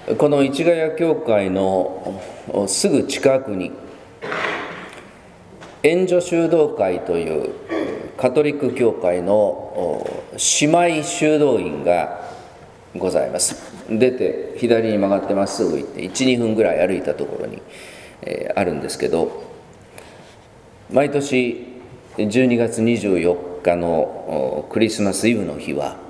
この市ヶ谷教会のすぐ近くに援助修道会というカトリック教会の姉妹修道院がございます。出て左に曲がってまっすぐ行って1、2分ぐらい歩いたところにあるんですけど、毎年12月24日のクリスマスイブの日は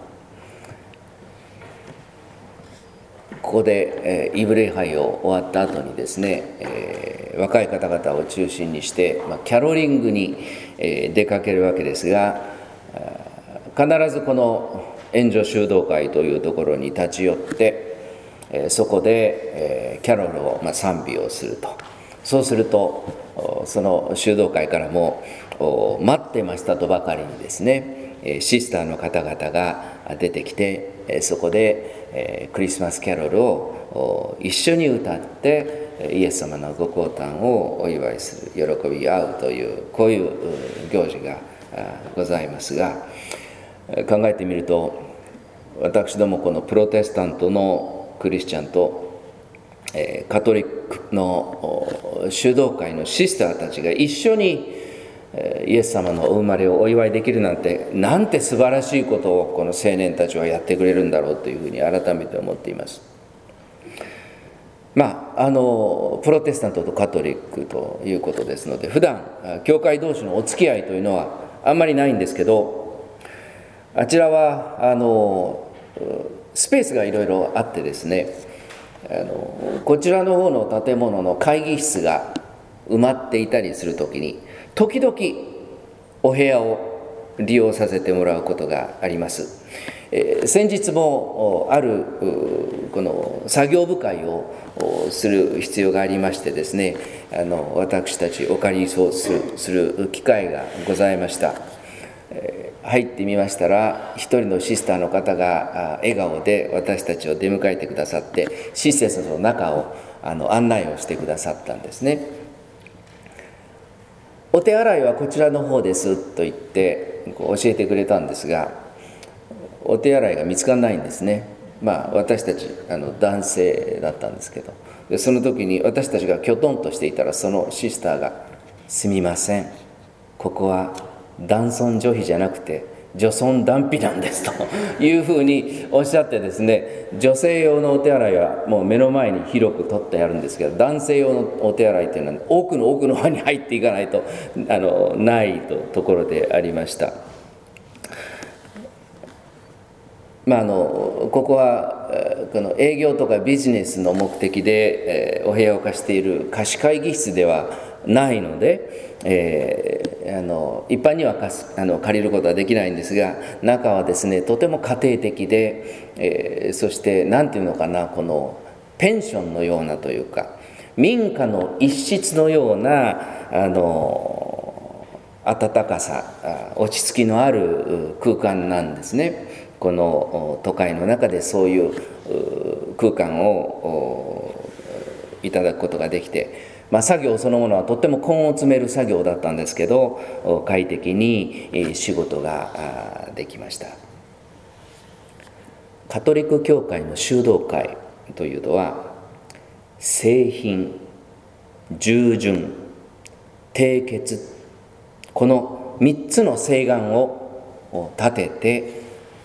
ここでイブ礼拝を終わった後にですね、若い方々を中心にしてキャロリングに出かけるわけですが、必ずこの援助修道会というところに立ち寄ってそこでキャロルを賛美をすると。そうするとその修道会からも待ってましたとばかりにですね、シスターの方々が出てきて、そこでクリスマスキャロルを一緒に歌ってイエス様のご降誕をお祝いする、喜び合うという、こういう行事がございますが、考えてみると、私どもこのプロテスタントのクリスチャンとカトリックの修道会のシスターたちが一緒にイエス様のお生まれをお祝いできるなんて、なんて素晴らしいことをこの青年たちはやってくれるんだろうというふうに改めて思っています。プロテスタントとカトリックということですので、普段教会同士のお付き合いというのはあんまりないんですけど、あちらはスペースがいろいろあってですね、こちらの方の建物の会議室が埋まっていたりするときに、時々お部屋を利用させてもらうことがあります。先日もあるこの作業部会をする必要がありましてですね、私たちお借りする機会がございました。入ってみましたら、一人のシスターの方が笑顔で私たちを出迎えてくださって、施設の中を案内をしてくださったんですね。お手洗いはこちらの方ですと言って教えてくれたんですが、お手洗いが見つからないんですね。私たち男性だったんですけど、でその時に私たちがきょとんとしていたら、そのシスターが「すみません、ここは男尊女卑じゃなくて女尊男卑なんです」というふうにおっしゃってですね、女性用のお手洗いはもう目の前に広く取ってあるんですけど、男性用のお手洗いというのは奥の方に入っていかないとないところでありました。ここはこの営業とかビジネスの目的でお部屋を貸している貸し会議室ではないので、一般には借りることはできないんですが、中はですねとても家庭的で、そして何ていうのかな、このペンションのようなというか民家の一室のような温かさ、落ち着きのある空間なんですね。この都会の中でそういう空間をいただくことができて、作業そのものはとっても根を詰める作業だったんですけど、快適に仕事ができました。カトリック教会の修道会というのは、誠品、従順、貞潔、この3つの誓願を立てて、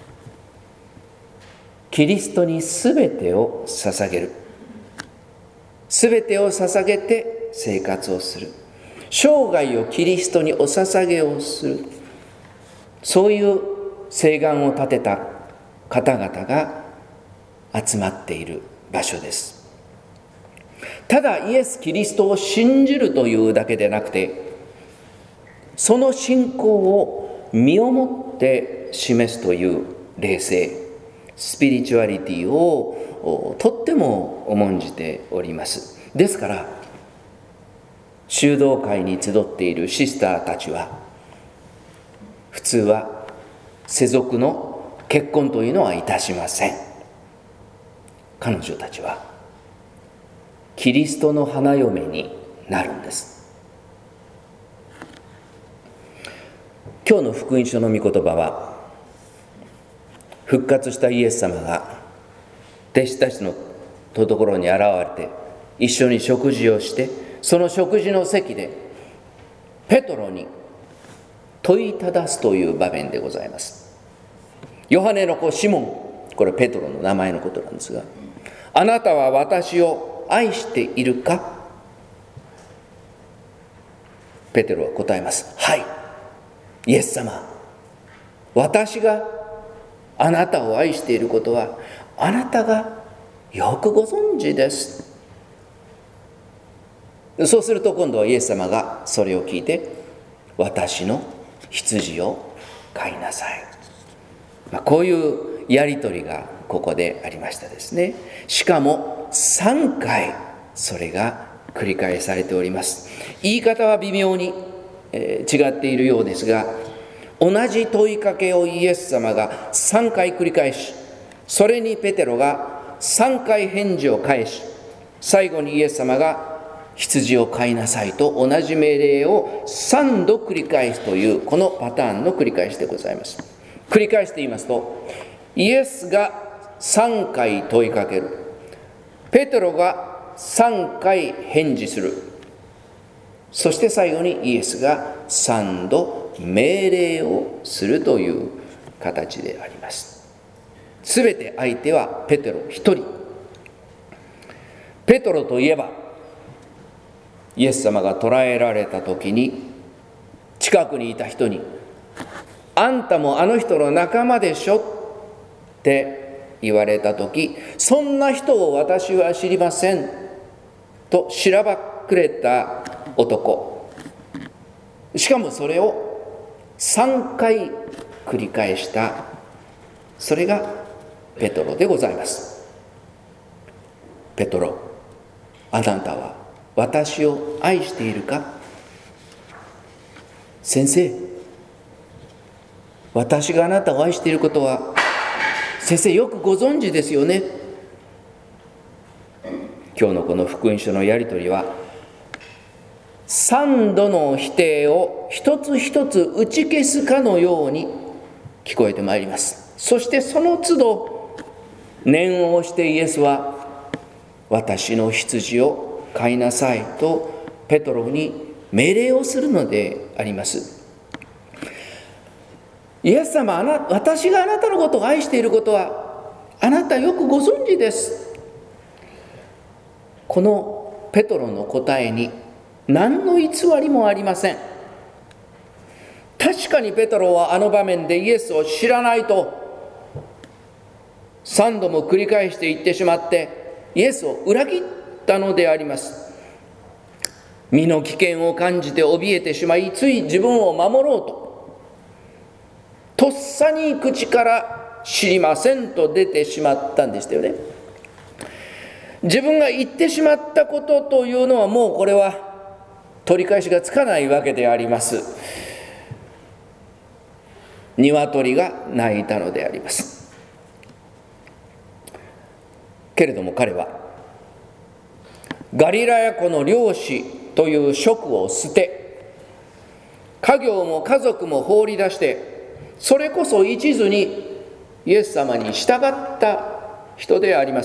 キリストにすべてを捧げる。すべてを捧げて生活をする。生涯をキリストにお捧げをする。そういう誓願を立てた方々が集まっている場所です。ただイエス・キリストを信じるというだけでなくて、その信仰を身をもって示すという霊性、スピリチュアリティをとっても重んじております。ですから修道会に集っているシスターたちは、普通は世俗の結婚というのはいたしません。彼女たちはキリストの花嫁になるんです。今日の福音書の御言葉は、復活したイエス様が弟子たちのところに現れて一緒に食事をして、その食事の席でペトロに問いただすという場面でございます。ヨハネの子シモン、これペトロの名前のことなんですが、あなたは私を愛しているか。ペテロは答えます。はい、イエス様、私があなたを愛していることはあなたがよくご存知です。そうすると今度はイエス様がそれを聞いて、私の羊を飼いなさい。こういうやり取りがここでありましたですね。しかも3回それが繰り返されております。言い方は微妙に違っているようですが、同じ問いかけをイエス様が3回繰り返し、それにペテロが3回返事を返し、最後にイエス様が羊を飼いなさいと同じ命令を3度繰り返すというこのパターンの繰り返しでございます。繰り返して言いますと、イエスが3回問いかける、ペテロが3回返事する、そして最後にイエスが3度命令をするという形であります。すべて相手はペテロ一人。ペテロといえば、イエス様が捕らえられた時に近くにいた人に、あんたもあの人の仲間でしょって言われた時、そんな人を私は知りませんとしらばっくれた男。しかもそれを3回繰り返した、それがペトロでございます。ペトロ、あなたは私を愛しているか。先生、私があなたを愛していることは先生よくご存知ですよね。今日のこの福音書のやり取りは3度の否定を一つ一つ打ち消すかのように聞こえてまいります。そしてその都度念をしてイエスは、私の羊を飼いなさいとペトロに命令をするのであります。イエス様、私があなたのことを愛していることはあなたよくご存知です。このペトロの答えに何の偽りもありません。確かにペトロはあの場面でイエスを知らないと3度も繰り返して言ってしまってイエスを裏切ったのであります。身の危険を感じて怯えてしまい、つい自分を守ろうとっさに口から知りませんと出てしまったんでしたよね。自分が言ってしまったことというのはもうこれは取り返しがつかないわけであります。鶏が鳴いたのであります。けれども彼はガリラヤ湖の漁師という職を捨て、家業も家族も放り出して、それこそ一途にイエス様に従った人であります。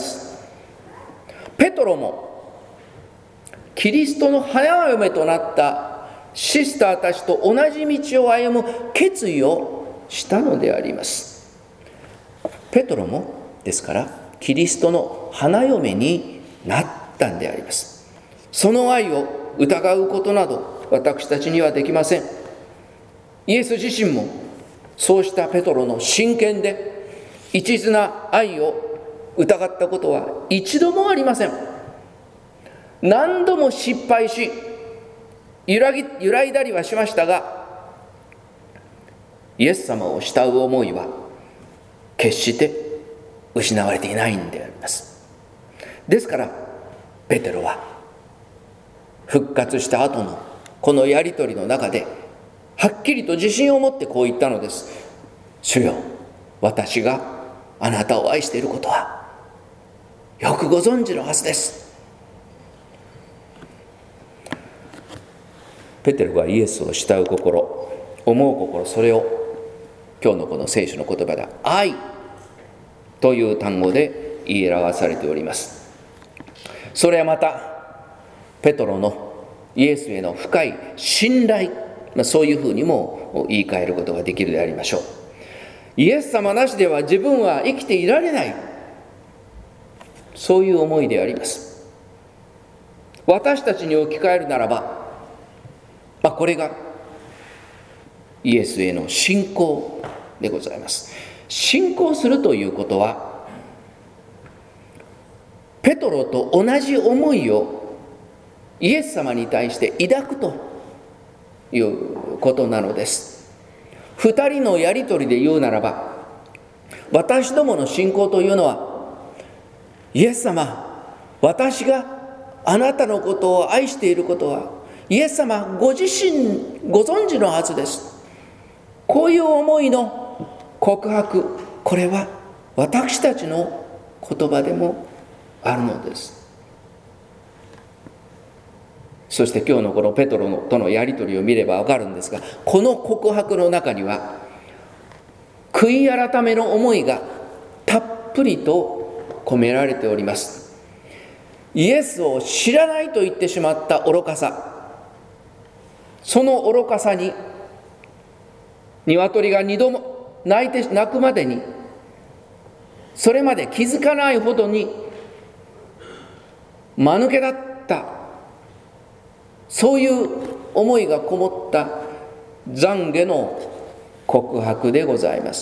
ペトロもキリストの花嫁となったシスターたちと同じ道を歩む決意をしたのであります。ペトロもですからキリストの花嫁になったんであります。その愛を疑うことなど私たちにはできません。イエス自身もそうしたペトロの真剣で一途な愛を疑ったことは一度もありません。何度も失敗し揺らいだりはしましたが、イエス様を慕う思いは決して失われていないんであります。ですからペテロは復活した後のこのやり取りの中ではっきりと自信を持ってこう言ったのです。主よ、私があなたを愛していることはよくご存知のはずです。ペテロがイエスを慕う心、思う心、それを今日のこの聖書の言葉で愛という単語で言い表されております。 それはまたペトロのイエスへの深い信頼、そういうふうにも言い換えることができるでありましょう。イエス様なしでは自分は生きていられない、そういう思いであります。私たちに置き換えるならば、これがイエスへの信仰でございます。信仰するということは、ペトロと同じ思いをイエス様に対して抱くということなのです。二人のやりとりで言うならば、私どもの信仰というのは、イエス様、私があなたのことを愛していることはイエス様ご自身ご存知のはずです。こういう思いの告白、これは私たちの言葉でもあるのです。そして今日のこのペトロとのやり取りを見ればわかるんですが、この告白の中には悔い改めの思いがたっぷりと込められております。イエスを知らないと言ってしまった愚かさ、その愚かさに鶏が2度も鳴くまでに、それまで気づかないほどに間抜けだった、そういう思いがこもった懺悔の告白でございます。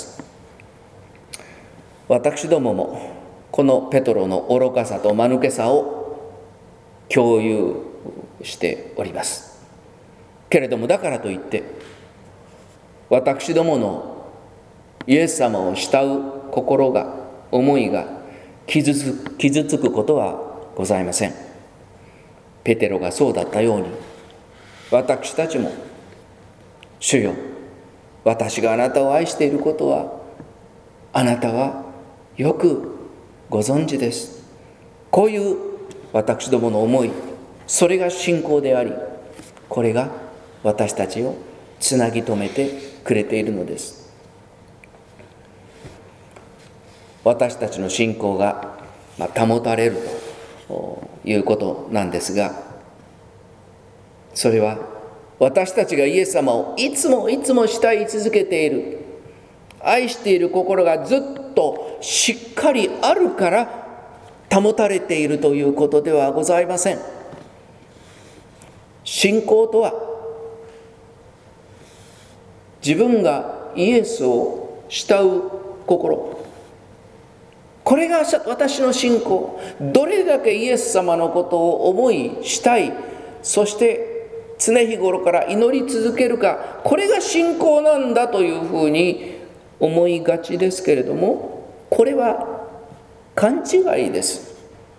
私どももこのペトロの愚かさと間抜けさを共有しております。けれどもだからといって私どものイエス様を慕う心が、思いが傷つくことはございません。ペテロがそうだったように、私たちも、主よ、私があなたを愛していることはあなたはよくご存知です。こういう私どもの思い、それが信仰であり、これが私たちをつなぎ止めてくれているのです。私たちの信仰が保たれるということなんですが、それは私たちがイエス様をいつも慕い続けている、愛している心がずっとしっかりあるから保たれているということではございません。信仰とは、自分がイエスを慕う心、これが私の信仰。どれだけイエス様のことを思いしたい、そして常日頃から祈り続けるか、これが信仰なんだというふうに思いがちですけれども、これは勘違いです。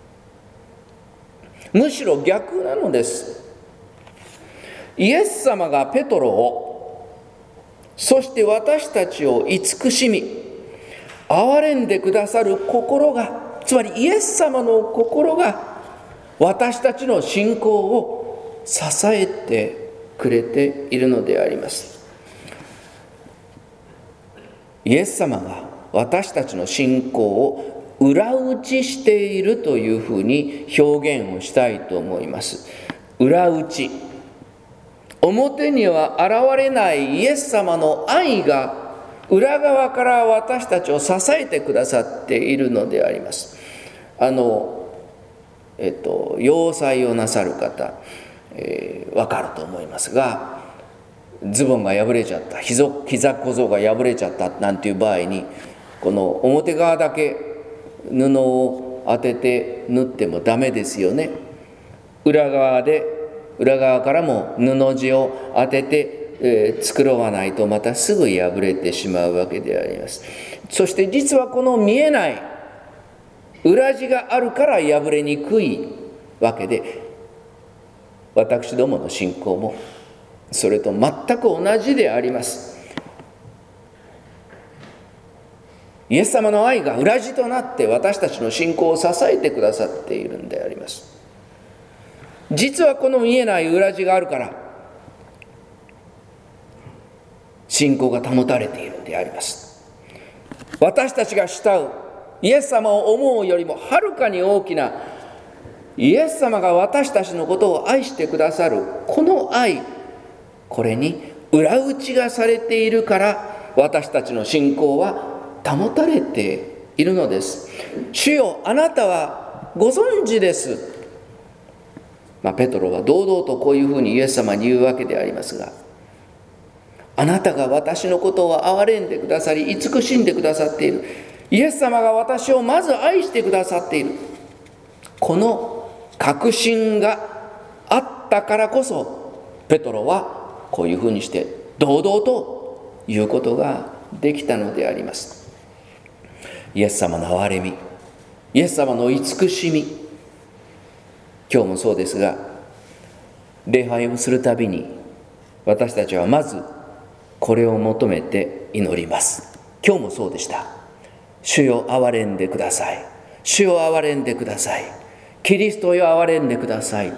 むしろ逆なのです。イエス様がペトロを、そして私たちを慈しみ憐れんでくださる心が、つまりイエス様の心が私たちの信仰を支えてくれているのであります。イエス様が私たちの信仰を裏打ちしているというふうに表現をしたいと思います。裏打ち、表には現れないイエス様の愛が裏側から私たちを支えてくださっているのであります。洋裁をなさる方、わかると思いますが、ズボンが破れちゃった、膝小僧が破れちゃったなんていう場合に、この表側だけ布を当てて縫ってもダメですよね。裏側からも布地を当てて繕わないとまたすぐ破れてしまうわけであります。そして実はこの見えない裏地があるから破れにくいわけで、私どもの信仰もそれと全く同じであります。イエス様の愛が裏地となって私たちの信仰を支えてくださっているんであります。実はこの見えない裏地があるから信仰が保たれているんであります。私たちが慕うイエス様を思うよりもはるかに大きなイエス様が私たちのことを愛してくださるこの愛、これに裏打ちがされているから私たちの信仰は保たれているのです。主よ、あなたはご存知です。ペトロは堂々とこういうふうにイエス様に言うわけでありますが、あなたが私のことを憐れんでくださり慈しんでくださっている。イエス様が私をまず愛してくださっている。この確信があったからこそ、ペトロはこういうふうにして堂々と言うことができたのであります。イエス様の憐れみ、イエス様の慈しみ、今日もそうですが、礼拝をするたびに私たちはまずこれを求めて祈ります。今日もそうでした。主よ、憐れんでください。主よ、憐れんでください。キリストよ、憐れんでください。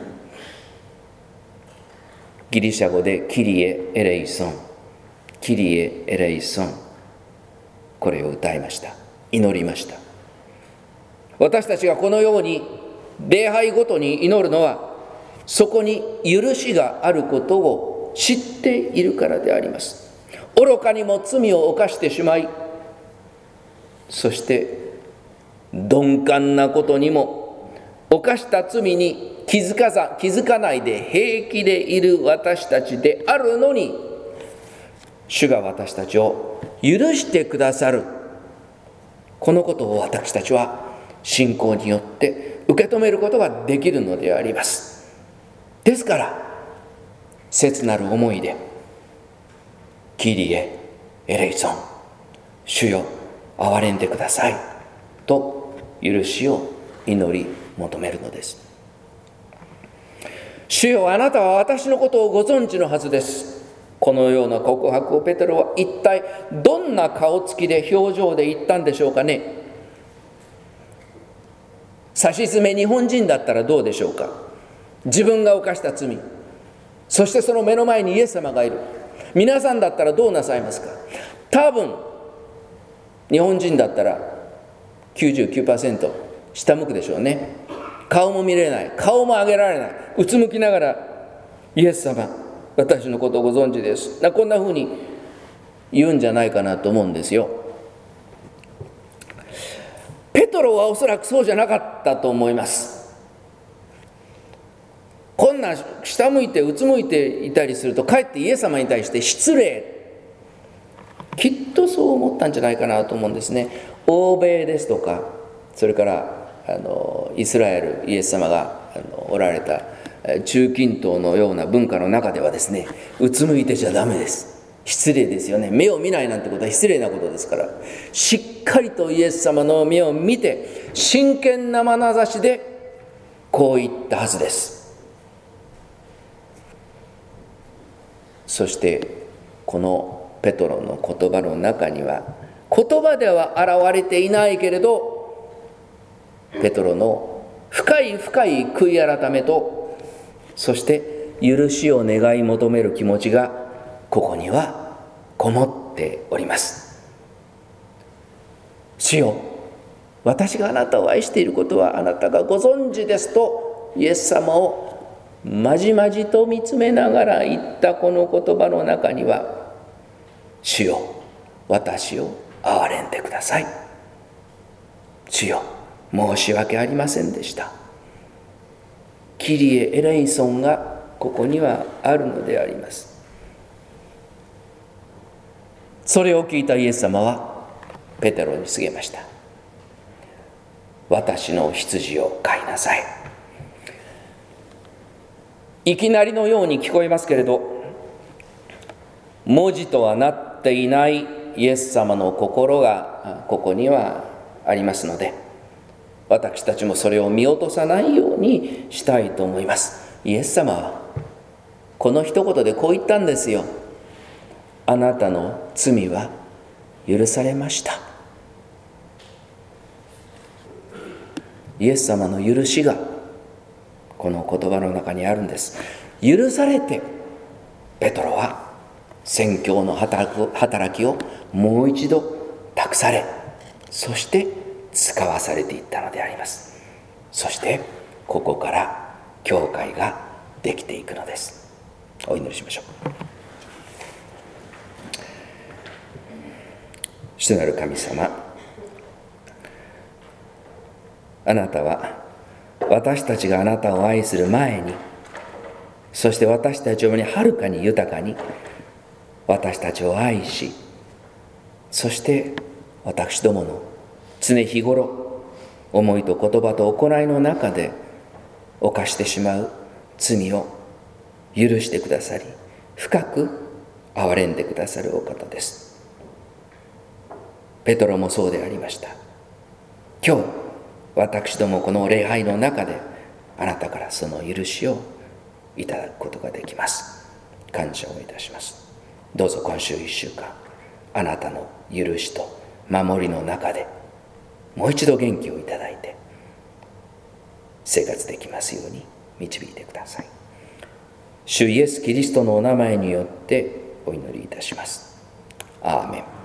ギリシャ語でキリエ・エレイソン、キリエ・エレイソン、これを歌いました。祈りました。私たちがこのように礼拝ごとに祈るのは、そこに許しがあることを知っているからであります。愚かにも罪を犯してしまい、そして鈍感なことにも犯した罪に気づかないで平気でいる私たちであるのに、主が私たちを許してくださる、このことを私たちは信仰によって受け止めることができるのであります。ですから切なる思いでキリエ・エレイソン、主よ、憐れんでくださいと許しを祈り求めるのです。主よ、あなたは私のことをご存知のはずです。このような告白をペテロは一体どんな顔つきで表情で言ったんでしょうかね。さしずめ日本人だったらどうでしょうか。自分が犯した罪、そしてその目の前にイエス様がいる。皆さんだったらどうなさいますか。多分日本人だったら 99% 下向くでしょうね。顔も見れない、顔も上げられない、うつむきながら、イエス様、私のことをご存知です、こんなふうに言うんじゃないかなと思うんですよ。ペトロはおそらくそうじゃなかったと思います。こんな下向いてうつむいていたりすると、かえってイエス様に対して失礼、きっとそう思ったんじゃないかなと思うんですね。欧米ですとか、それからイスラエル、イエス様がおられた中近東のような文化の中ではですね、うつむいてちゃダメです。失礼ですよね。目を見ないなんてことは失礼なことですから、しっかりとイエス様の目を見て真剣な眼差しでこう言ったはずです。そしてこのペトロの言葉の中には、言葉では現れていないけれど、ペトロの深い深い悔い改めと、そして許しを願い求める気持ちがここにはこもっております。主よ、私があなたを愛していることはあなたがご存知ですと、イエス様をまじまじと見つめながら言ったこの言葉の中には、主よ、私を憐れんでください。主よ、申し訳ありませんでした。キリエ・エレイソンがここにはあるのであります。それを聞いたイエス様はペテロに告げました。私の羊を飼いなさい。いきなりのように聞こえますけれど、文字とはなっていないイエス様の心がここにはありますので、私たちもそれを見落とさないようにしたいと思います。イエス様はこの一言でこう言ったんですよ。あなたの罪は許されました。イエス様の許しがこの言葉の中にあるんです。許されてペトロは宣教の働きをもう一度託され、そして使わされていったのであります。そしてここから教会ができていくのです。お祈りしましょう。主なる神様、あなたは私たちがあなたを愛する前に、そして私たちをはるかに豊かに私たちを愛し、そして私どもの常日頃思いと言葉と行いの中で犯してしまう罪を許してくださり、深く憐れんでくださるお方です。ペトロもそうでありました。今日私どもこの礼拝の中であなたからその許しをいただくことができます。感謝をいたします。どうぞ今週1週間、あなたの許しと守りの中でもう一度元気をいただいて生活できますように導いてください。主イエス・キリストのお名前によってお祈りいたします。アーメン。